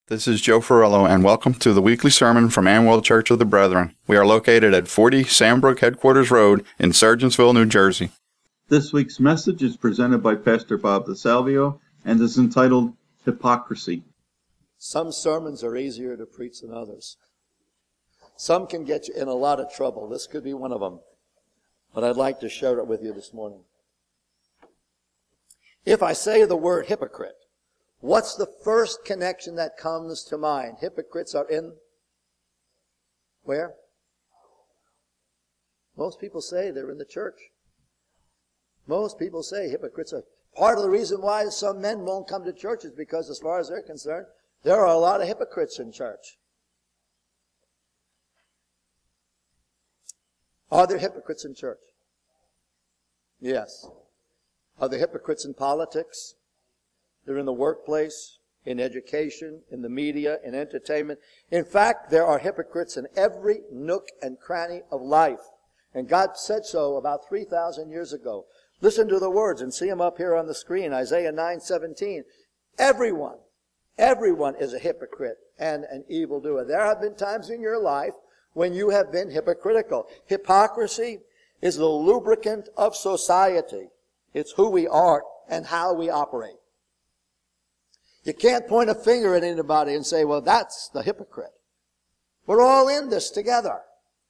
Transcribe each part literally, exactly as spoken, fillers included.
This is Joe Ferrello, and welcome to the weekly sermon from Amwell Church of the Brethren. We are located at forty Sandbrook Headquarters Road in Sergeantsville, New Jersey. This week's message is presented by Pastor Bob DeSalvio and is entitled Hypocrisy. Some sermons are easier to preach than others. Some can get you in a lot of trouble. This could be one of them. But I'd like to share it with you this morning. If I say the word hypocrite, what's the first connection that comes to mind? Hypocrites are in where? Most people say they're in the church. Most people say hypocrites are. Part of the reason why some men won't come to church is because, as far as they're concerned, there are a lot of hypocrites in church. Are there hypocrites in church? Yes. Are there hypocrites in politics? They're in the workplace, in education, in the media, in entertainment. In fact, there are hypocrites in every nook and cranny of life. And God said so about three thousand years ago. Listen to the words and see them up here on the screen. Isaiah nine seventeen. Everyone, everyone is a hypocrite and an evildoer. There have been times in your life when you have been hypocritical. Hypocrisy is the lubricant of society. It's who we are and how we operate. You can't point a finger at anybody and say, well, that's the hypocrite. We're all in this together.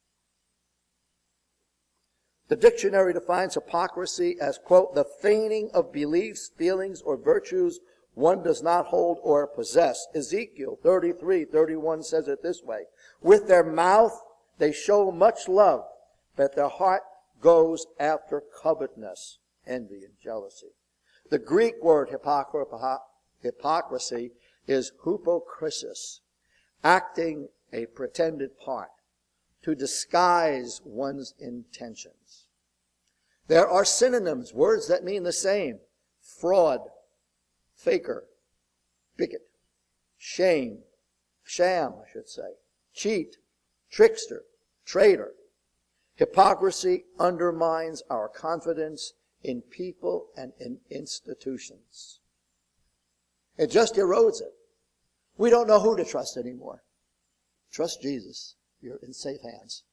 The dictionary defines hypocrisy as, quote, the feigning of beliefs, feelings, or virtues one does not hold or possess. Ezekiel thirty-three thirty-one says it this way. With their mouth they show much love, but their heart goes after covetousness, envy, and jealousy. The Greek word hypocr- hypocrisy is hypokrisis, acting a pretended part, to disguise one's intentions. There are synonyms, words that mean the same. Fraud, faker, bigot, shame, sham, I should say, cheat, trickster, traitor. Hypocrisy undermines our confidence in people and in institutions. It just erodes it. We don't know who to trust anymore. Trust Jesus. You're in safe hands.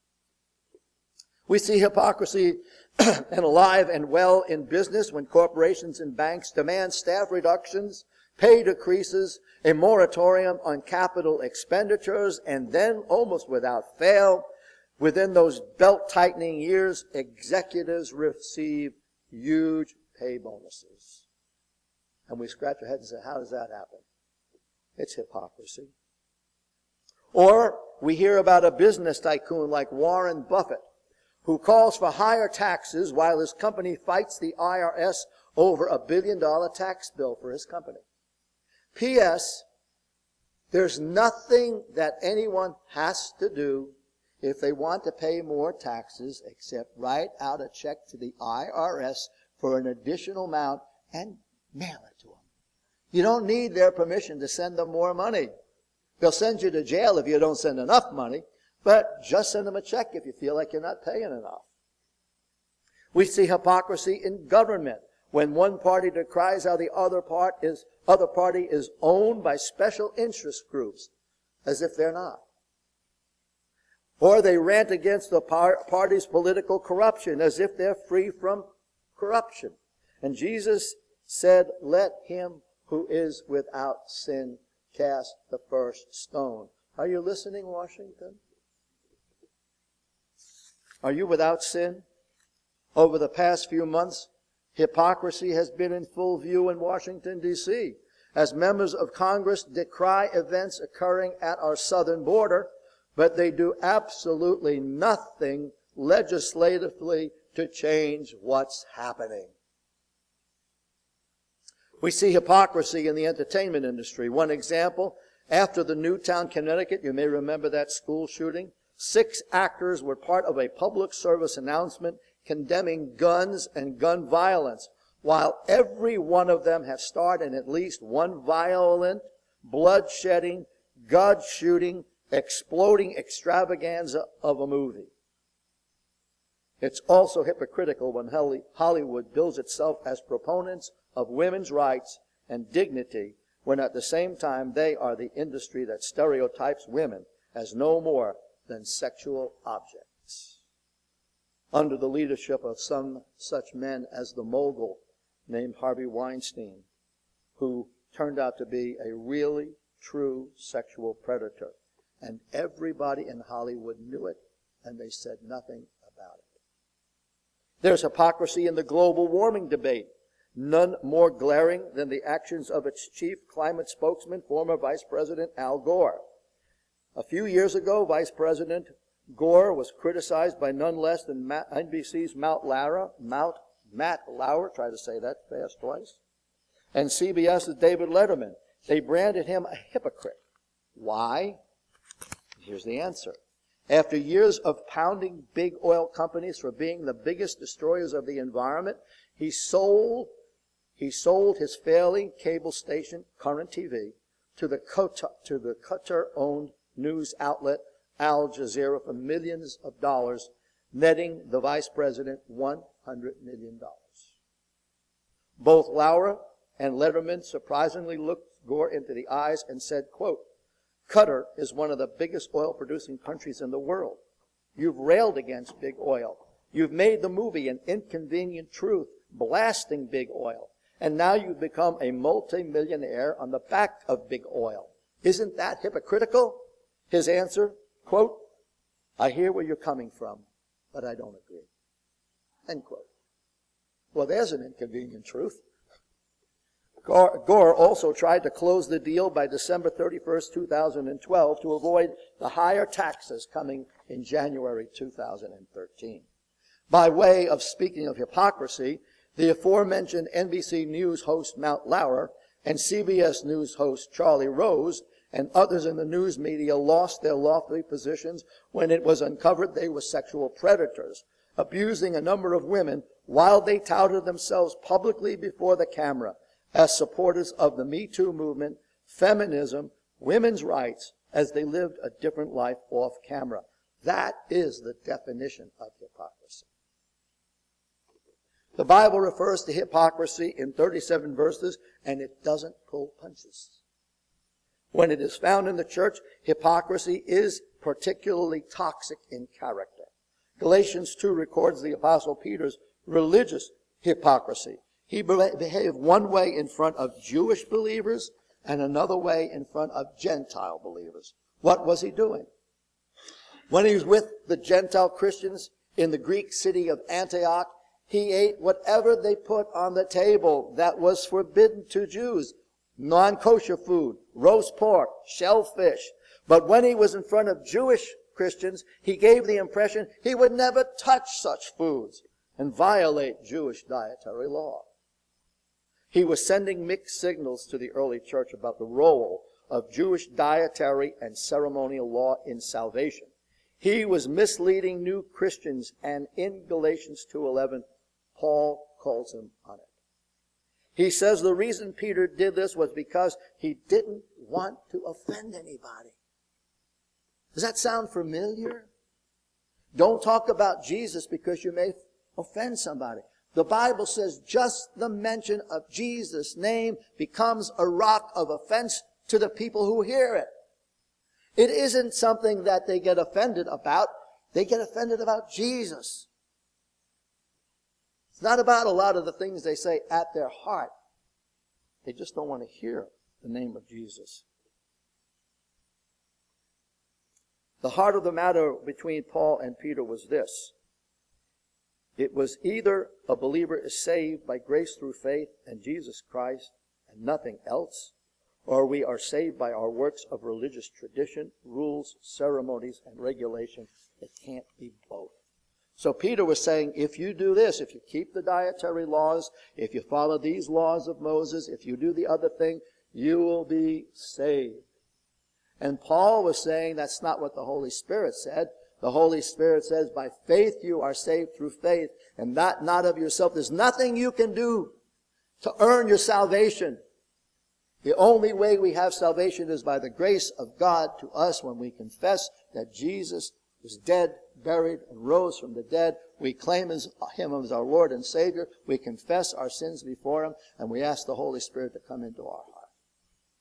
We see hypocrisy and alive and well in business when corporations and banks demand staff reductions, pay decreases, a moratorium on capital expenditures, and then, almost without fail, within those belt-tightening years, executives receive huge pay bonuses. And we scratch our heads and say, how does that happen? It's hypocrisy. Or we hear about a business tycoon like Warren Buffett, who calls for higher taxes while his company fights the I R S over a billion dollar tax bill for his company. P S. There's nothing that anyone has to do if they want to pay more taxes except write out a check to the I R S for an additional amount and mail it to them. You don't need their permission to send them more money. They'll send you to jail if you don't send enough money, but just send them a check if you feel like you're not paying enough. We see hypocrisy in government when one party decries how the other part is other party is owned by special interest groups, as if they're not. Or they rant against the par- party's political corruption, as if they're free from corruption. And Jesus said, let him who is without sin cast the first stone. Are you listening, Washington? Are you without sin? Over the past few months, hypocrisy has been in full view in Washington, D C as members of Congress decry events occurring at our southern border, but they do absolutely nothing legislatively to change what's happening. We see hypocrisy in the entertainment industry. One example, after the Newtown, Connecticut, you may remember that school shooting, six actors were part of a public service announcement condemning guns and gun violence, while every one of them have starred in at least one violent, blood-shedding, gun-shooting, exploding extravaganza of a movie. It's also hypocritical when Hollywood bills itself as proponents of women's rights and dignity, when at the same time they are the industry that stereotypes women as no more than sexual objects. Under the leadership of some such men as the mogul named Harvey Weinstein, who turned out to be a really true sexual predator. And everybody in Hollywood knew it, and they said nothing about it. There's hypocrisy in the global warming debate, none more glaring than the actions of its chief climate spokesman, former Vice President Al Gore. A few years ago, Vice President Gore was criticized by none less than N B C's Mount Lauer, Mount, Matt Lauer, try to say that fast twice, and C B S's David Letterman. They branded him a hypocrite. Why? Here's the answer. After years of pounding big oil companies for being the biggest destroyers of the environment, he sold, he sold his failing cable station, Current T V, to the Qatar, to the Qatar-owned news outlet Al Jazeera for millions of dollars, netting the vice president one hundred million dollars. Both Lauer and Letterman surprisingly looked Gore into the eyes and said, quote, Qatar is one of the biggest oil-producing countries in the world. You've railed against big oil. You've made the movie An Inconvenient Truth, blasting big oil. And now you've become a multi-millionaire on the back of big oil. Isn't that hypocritical? His answer, quote, I hear where you're coming from, but I don't agree. End quote. Well, there's an inconvenient truth. Gore, Gore also tried to close the deal by December thirty-first, two thousand twelve to avoid the higher taxes coming in January two thousand thirteen. By way of speaking of hypocrisy, the aforementioned N B C News host Mount Lauer and C B S News host Charlie Rose and others in the news media lost their lofty positions when it was uncovered they were sexual predators, abusing a number of women while they touted themselves publicly before the camera as supporters of the Me Too movement, feminism, women's rights, as they lived a different life off camera. That is the definition of hypocrisy. The Bible refers to hypocrisy in thirty-seven verses, and it doesn't pull punches. When it is found in the church, hypocrisy is particularly toxic in character. Galatians two records the Apostle Peter's religious hypocrisy. He behaved one way in front of Jewish believers and another way in front of Gentile believers. What was he doing? When he was with the Gentile Christians in the Greek city of Antioch, he ate whatever they put on the table that was forbidden to Jews. Non-kosher food, roast pork, shellfish. But when he was in front of Jewish Christians, he gave the impression he would never touch such foods and violate Jewish dietary law. He was sending mixed signals to the early church about the role of Jewish dietary and ceremonial law in salvation. He was misleading new Christians, and in Galatians two eleven, Paul calls him on it. He says the reason Peter did this was because he didn't want to offend anybody. Does that sound familiar? Don't talk about Jesus because you may offend somebody. The Bible says just the mention of Jesus' name becomes a rock of offense to the people who hear it. It isn't something that they get offended about. They get offended about Jesus. It's not about a lot of the things they say at their heart. They just don't want to hear the name of Jesus. The heart of the matter between Paul and Peter was this. It was either a believer is saved by grace through faith in Jesus Christ and nothing else, or we are saved by our works of religious tradition, rules, ceremonies, and regulation. It can't be both. So Peter was saying, if you do this, if you keep the dietary laws, if you follow these laws of Moses, if you do the other thing, you will be saved. And Paul was saying that's not what the Holy Spirit said. The Holy Spirit says, by faith you are saved through faith, and that not of yourself. There's nothing you can do to earn your salvation. The only way we have salvation is by the grace of God to us when we confess that Jesus was dead, buried, and rose from the dead. We claim his, him as our Lord and Savior. We confess our sins before him, and we ask the Holy Spirit to come into our heart.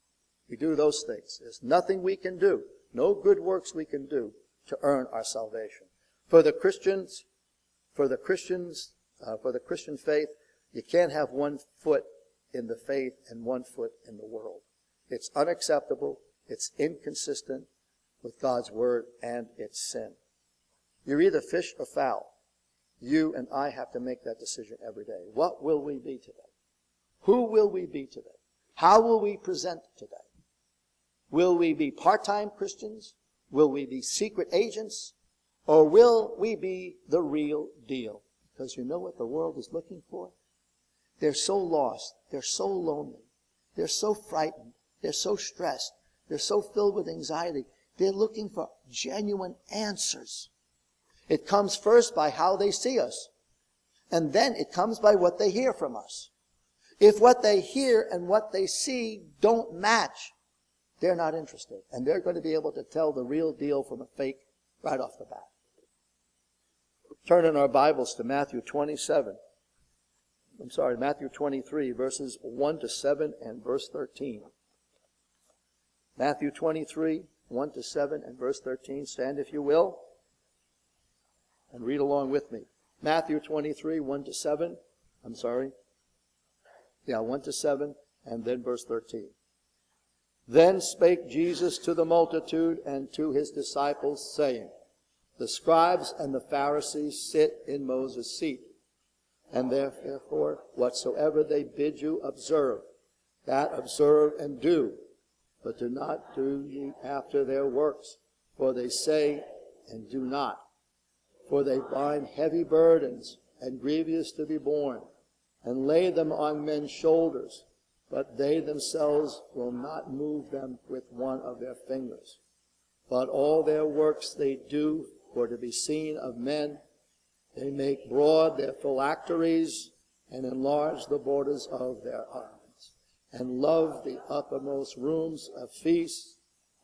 We do those things. There's nothing we can do, no good works we can do to earn our salvation. For the Christians, for the Christians, uh, for the Christian faith, you can't have one foot in the faith and one foot in the world. It's unacceptable. It's inconsistent with God's word, and it's sin. You're either fish or fowl. You and I have to make that decision every day. What will we be today? Who will we be today? How will we present today? Will we be part-time Christians? Will we be secret agents? Or will we be the real deal? Because you know what the world is looking for? They're so lost. They're so lonely. They're so frightened. They're so stressed. They're so filled with anxiety. They're looking for genuine answers. It comes first by how they see us. And then it comes by what they hear from us. If what they hear and what they see don't match, they're not interested. And they're going to be able to tell the real deal from a fake right off the bat. Turn in our Bibles to Matthew twenty-seven. I'm sorry, Matthew twenty-three, verses one to seven and verse thirteen. Matthew twenty-three, one to seven and verse thirteen. Stand if you will and read along with me. Matthew twenty-three, one to seven. I'm sorry. Yeah, one to seven and then verse thirteen. Then spake Jesus to the multitude and to his disciples, saying, the scribes and the Pharisees sit in Moses' seat. And therefore, whatsoever they bid you observe, that observe and do. But do not do ye after their works, for they say and do not. For they bind heavy burdens and grievous to be borne, and lay them on men's shoulders, but they themselves will not move them with one of their fingers. But all their works they do for to be seen of men. They make broad their phylacteries and enlarge the borders of their arms, and love the uppermost rooms of feasts,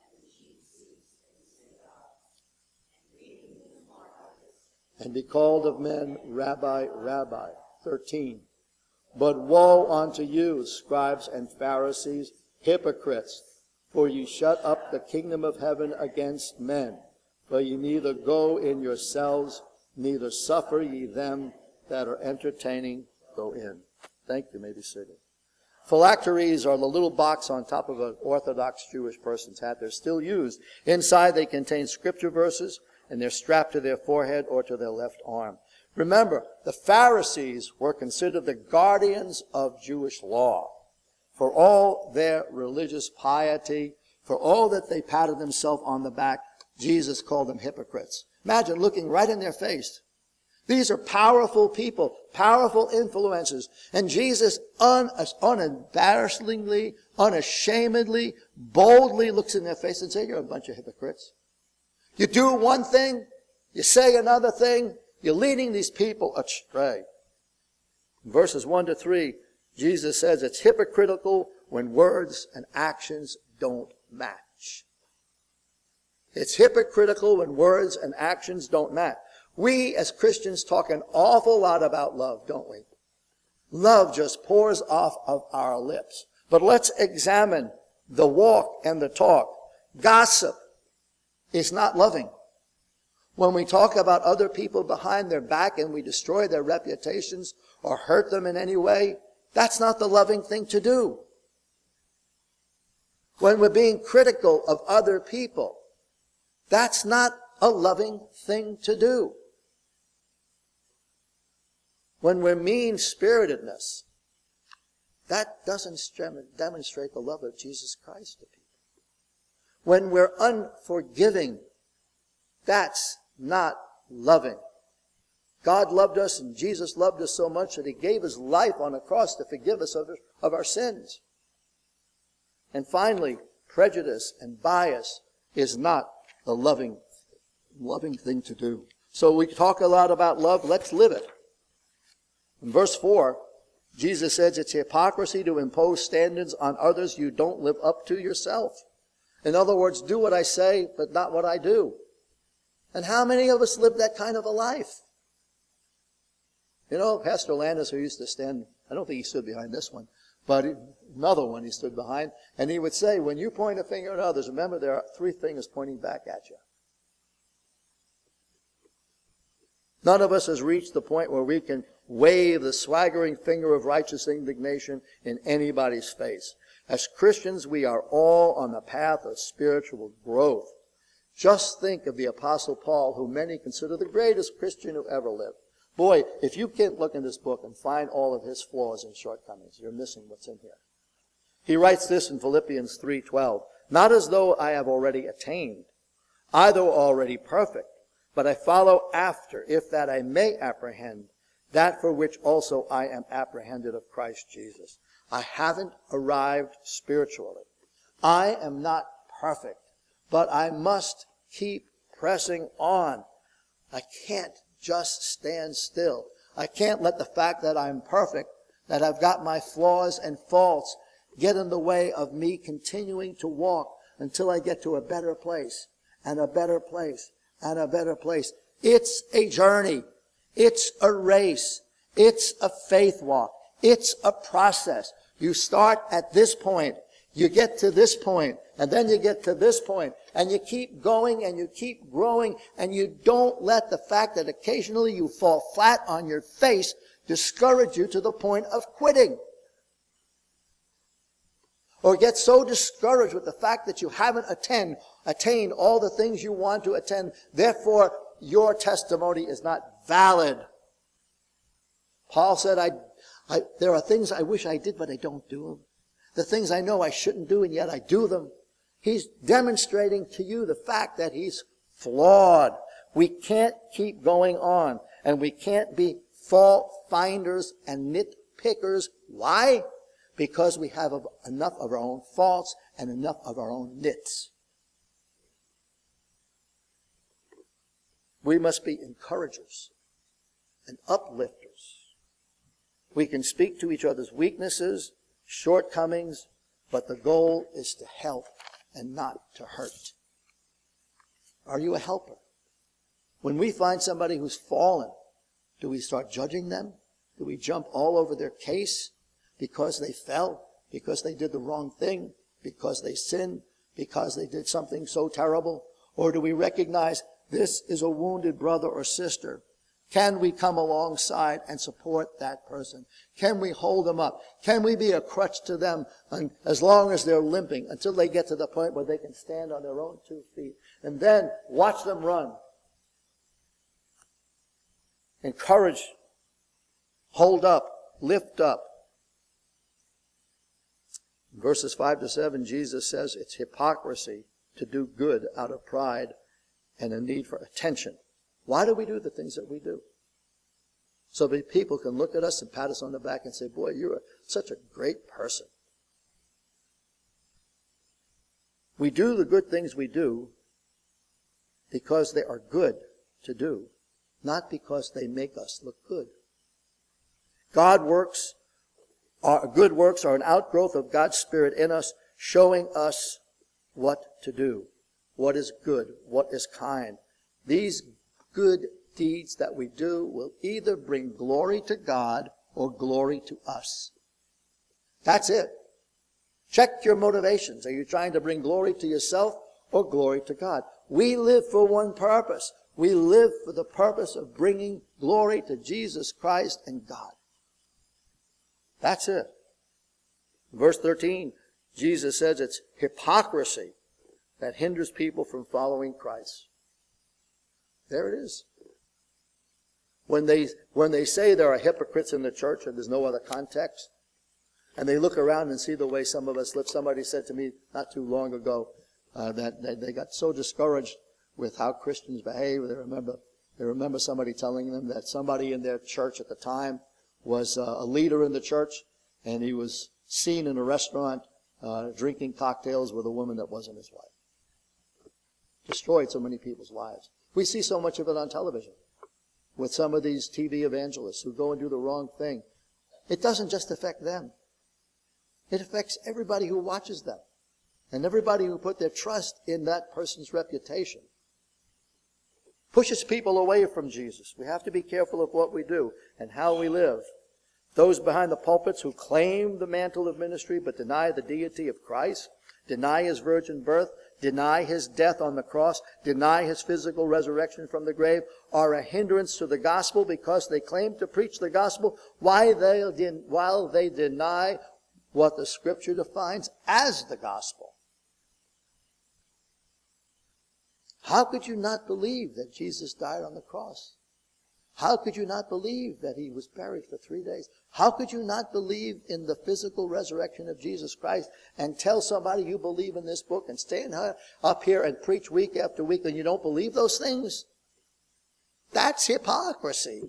and be called of men, Rabbi, Rabbi. thirteen. But woe unto you, scribes and Pharisees, hypocrites, for ye shut up the kingdom of heaven against men. For ye neither go in yourselves, neither suffer ye them that are entertaining go in. Thank you. You may be seated. Phylacteries are the little box on top of an Orthodox Jewish person's hat. They're still used. Inside they contain scripture verses, and they're strapped to their forehead or to their left arm. Remember, the Pharisees were considered the guardians of Jewish law. For all their religious piety, for all that they patted themselves on the back, Jesus called them hypocrites. Imagine looking right in their face. These are powerful people, powerful influencers. And Jesus un- unembarrassedly, unashamedly, boldly looks in their face and says, you're a bunch of hypocrites. You do one thing, you say another thing, you're leading these people astray. In verses one to three, Jesus says it's hypocritical when words and actions don't match. It's hypocritical when words and actions don't match. We as Christians talk an awful lot about love, don't we? Love just pours off of our lips. But let's examine the walk and the talk. Gossip is not loving. When we talk about other people behind their back and we destroy their reputations or hurt them in any way, that's not the loving thing to do. When we're being critical of other people, that's not a loving thing to do. When we're mean-spiritedness, that doesn't demonstrate the love of Jesus Christ to people. When we're unforgiving, that's not loving. God loved us and Jesus loved us so much that he gave his life on a cross to forgive us of, of our sins. And finally, prejudice and bias is not the loving, loving thing to do. So we talk a lot about love. Let's live it. In verse four, Jesus says it's hypocrisy to impose standards on others you don't live up to yourself. In other words, do what I say, but not what I do. And how many of us live that kind of a life? You know, Pastor Landis, who used to stand, I don't think he stood behind this one, but another one he stood behind, and he would say, when you point a finger at others, remember there are three fingers pointing back at you. None of us has reached the point where we can wave the swaggering finger of righteous indignation in anybody's face. As Christians, we are all on the path of spiritual growth. Just think of the Apostle Paul, who many consider the greatest Christian who ever lived. Boy, if you can't look in this book and find all of his flaws and shortcomings, you're missing what's in here. He writes this in Philippians three twelve, not as though I have already attained, either already perfect, but I follow after, if that I may apprehend that for which also I am apprehended of Christ Jesus. I haven't arrived spiritually. I am not perfect, but I must keep pressing on. I can't just stand still. I can't let the fact that I'm perfect, that I've got my flaws and faults, get in the way of me continuing to walk until I get to a better place, and a better place, and a better place. It's a journey. It's a race. It's a faith walk. It's a process. You start at this point. You get to this point, and then you get to this point, and you keep going and you keep growing, and you don't let the fact that occasionally you fall flat on your face discourage you to the point of quitting. Or get so discouraged with the fact that you haven't attend, attained all the things you want to attend, therefore your testimony is not valid. Paul said, I, I, there are things I wish I did, but I don't do them. The things I know I shouldn't do, and yet I do them. He's demonstrating to you the fact that he's flawed. We can't keep going on, and we can't be fault finders and nitpickers. Why? Because we have enough of our own faults and enough of our own nits. We must be encouragers and uplifters. We can speak to each other's weaknesses, shortcomings, but the goal is to help and not to hurt. Are you a helper? When we find somebody who's fallen, do we start judging them? Do we jump all over their case because they fell, because they did the wrong thing, because they sinned, because they did something so terrible? Or do we recognize this is a wounded brother or sister? Can we come alongside and support that person? Can we hold them up? Can we be a crutch to them as long as they're limping until they get to the point where they can stand on their own two feet? And then watch them run. Encourage, hold up, lift up. In verses five to seven, Jesus says it's hypocrisy to do good out of pride and a need for attention. Why do we do the things that we do? So that people can look at us and pat us on the back and say, boy, you're a, such a great person. We do the good things we do because they are good to do, not because they make us look good. God works, our good works are an outgrowth of God's Spirit in us, showing us what to do, what is good, what is kind. These good deeds that we do will either bring glory to God or glory to us. That's it. Check your motivations. Are you trying to bring glory to yourself or glory to God? We live for one purpose. We live for the purpose of bringing glory to Jesus Christ and God. That's it. Verse thirteen, Jesus says it's hypocrisy that hinders people from following Christ. There it is. When they, when they say there are hypocrites in the church and there's no other context, and they look around and see the way some of us live. Somebody said to me not too long ago uh, that they, they got so discouraged with how Christians behave. They remember, they remember somebody telling them that somebody in their church at the time was uh, a leader in the church, and he was seen in a restaurant uh, drinking cocktails with a woman that wasn't his wife. Destroyed so many people's lives. We see so much of it on television with some of these T V evangelists who go and do the wrong thing. It doesn't just affect them. It affects everybody who watches them and everybody who put their trust in that person's reputation. Pushes people away from Jesus. We have to be careful of what we do and how we live. Those behind the pulpits who claim the mantle of ministry but deny the deity of Christ, deny his virgin birth, deny his death on the cross, deny his physical resurrection from the grave, are a hindrance to the gospel because they claim to preach the gospel while they, while they deny what the Scripture defines as the gospel. How could you not believe that Jesus died on the cross? How could you not believe that he was buried for three days? How could you not believe in the physical resurrection of Jesus Christ and tell somebody you believe in this book and stand up here and preach week after week and you don't believe those things? That's hypocrisy.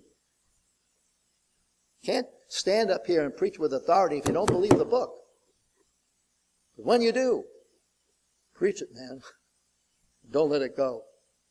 You can't stand up here and preach with authority if you don't believe the book. But when you do, preach it, man. Don't let it go.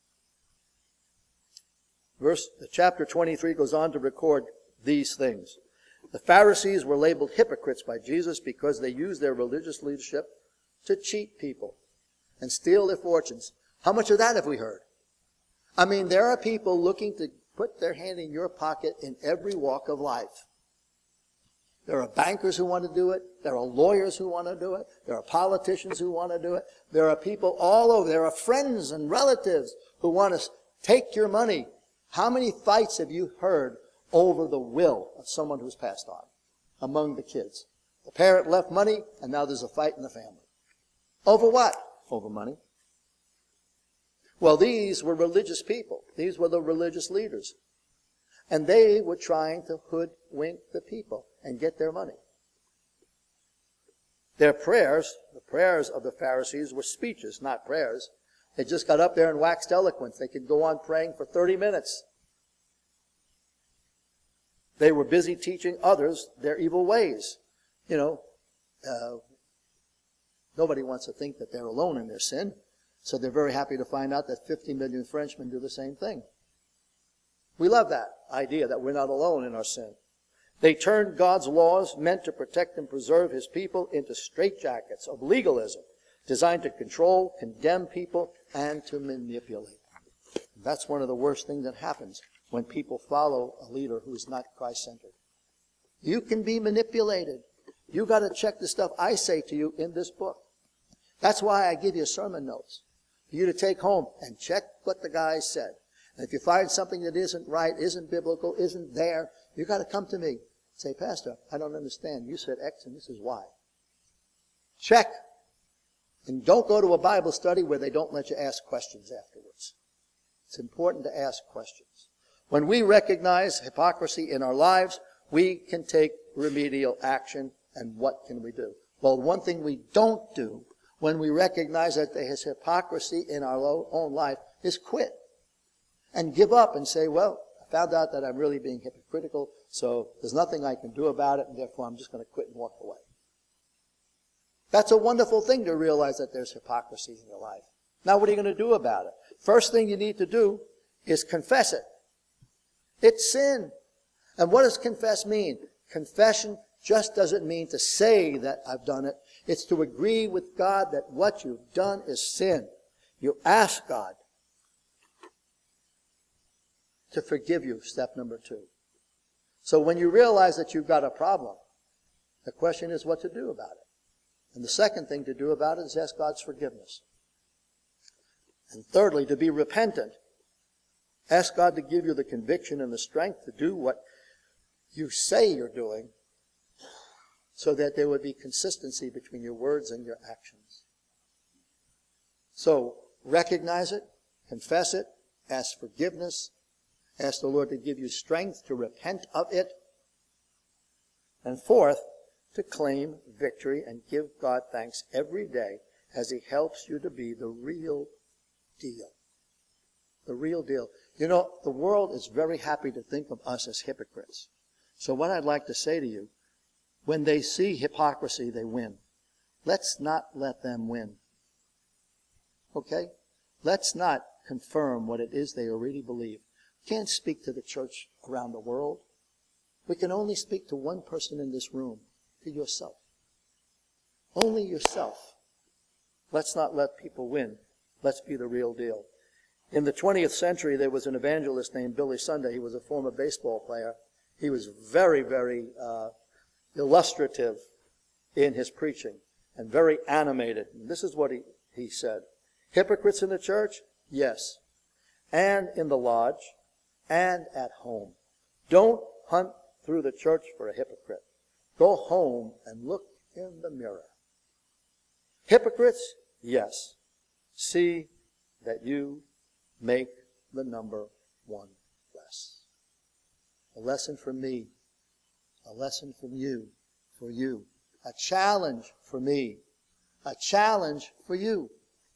Verse, chapter twenty-three goes on to record these things. The Pharisees were labeled hypocrites by Jesus because they used their religious leadership to cheat people and steal their fortunes. How much of that have we heard? I mean, there are people looking to put their hand in your pocket in every walk of life. There are bankers who want to do it. There are lawyers who want to do it. There are politicians who want to do it. There are people all over. There are friends and relatives who want to take your money. How many fights have you heard over the will of someone who's passed on among the kids? The parent left money, and now there's a fight in the family. Over what? Over money. Well, these were religious people. These were the religious leaders. And they were trying to hoodwink the people and get their money. Their prayers, the prayers of the Pharisees, were speeches, not prayers. They just got up there and waxed eloquent. They could go on praying for thirty minutes. They were busy teaching others their evil ways. You know, uh, nobody wants to think that they're alone in their sin, so they're very happy to find out that fifty million Frenchmen do the same thing. We love that idea that we're not alone in our sin. They turned God's laws meant to protect and preserve his people into straitjackets of legalism, designed to control, condemn people, and to manipulate. That's one of the worst things that happens when people follow a leader who is not Christ-centered. You can be manipulated. You got to check the stuff I say to you in this book. That's why I give you sermon notes for you to take home and check what the guy said. And if you find something that isn't right, isn't biblical, isn't there, you got to come to me. Say, Pastor, I don't understand. You said X and this is Y. Check. And don't go to a Bible study where they don't let you ask questions afterwards. It's important to ask questions. When we recognize hypocrisy in our lives, we can take remedial action. And what can we do? Well, one thing we don't do when we recognize that there is hypocrisy in our own life is quit. And give up and say, well, I found out that I'm really being hypocritical, so there's nothing I can do about it, and therefore I'm just going to quit and walk away. That's a wonderful thing to realize that there's hypocrisy in your life. Now what are you going to do about it? First thing you need to do is confess it. It's sin. And what does confess mean? Confession just doesn't mean to say that I've done it. It's to agree with God that what you've done is sin. You ask God to forgive you, step number two. So when you realize that you've got a problem, the question is what to do about it. And the second thing to do about it is ask God's forgiveness. And thirdly, to be repentant. Ask God to give you the conviction and the strength to do what you say you're doing so that there would be consistency between your words and your actions. So recognize it, confess it, ask forgiveness, ask the Lord to give you strength to repent of it. And fourth, to claim victory and give God thanks every day as he helps you to be the real deal. The real deal. You know, the world is very happy to think of us as hypocrites. So what I'd like to say to you, when they see hypocrisy, they win. Let's not let them win. Okay? Let's not confirm what it is they already believe. Can't speak to the church around the world. We can only speak to one person in this room, to yourself. Only yourself. Let's not let people win. Let's be the real deal. In the twentieth century, there was an evangelist named Billy Sunday. He was a former baseball player. He was very, very uh, illustrative in his preaching and very animated. And this is what he, he said. Hypocrites in the church? Yes. And in the lodge and at home. Don't hunt through the church for a hypocrite. Go home and look in the mirror. Hypocrites? Yes. See that you make the number one less. A lesson from me. A lesson from you. For you. A challenge for me. A challenge for you.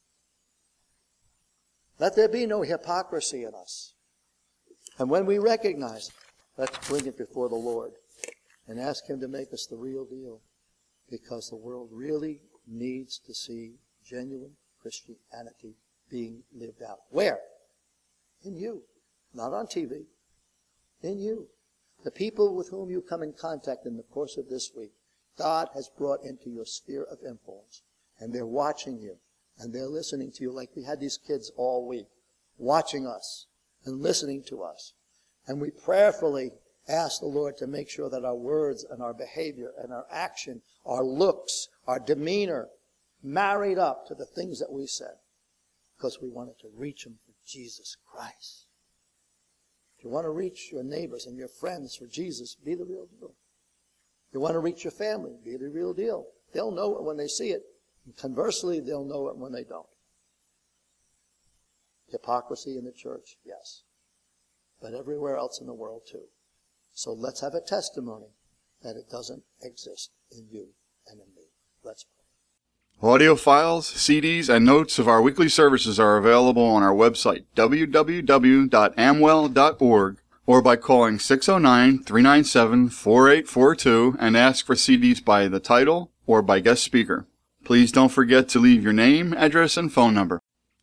Let there be no hypocrisy in us. And when we recognize it, let's bring it before the Lord and ask Him to make us the real deal. Because the world really needs to see genuine Christianity being lived out. Where? In you. Not on T V. In you. The people with whom you come in contact in the course of this week, God has brought into your sphere of influence. And they're watching you. And they're listening to you like we had these kids all week. Watching us and listening to us. And we prayerfully ask the Lord to make sure that our words and our behavior and our action, our looks, our demeanor, married up to the things that we said. Because we wanted to reach them for Jesus Christ. If you want to reach your neighbors and your friends for Jesus, be the real deal. If you want to reach your family, be the real deal. They'll know it when they see it. And conversely, they'll know it when they don't. Hypocrisy in the church, yes. But everywhere else in the world too. So let's have a testimony that it doesn't exist in you and in me. Let's pray. Audio files, C Ds, and notes of our weekly services are available on our website, w w w dot amwell dot org, or by calling six oh nine, three nine seven, four eight four two and ask for C Ds by the title or by guest speaker. Please don't forget to leave your name, address, and phone number.